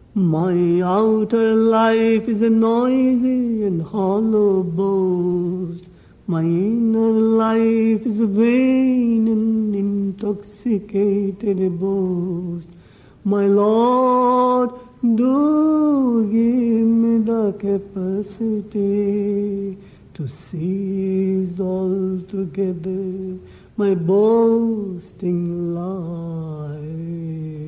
My outer life is a noisy and hollow boast. My inner life is a vain and intoxicated boast. My Lord, do give me the capacity to cease altogether my boasting life.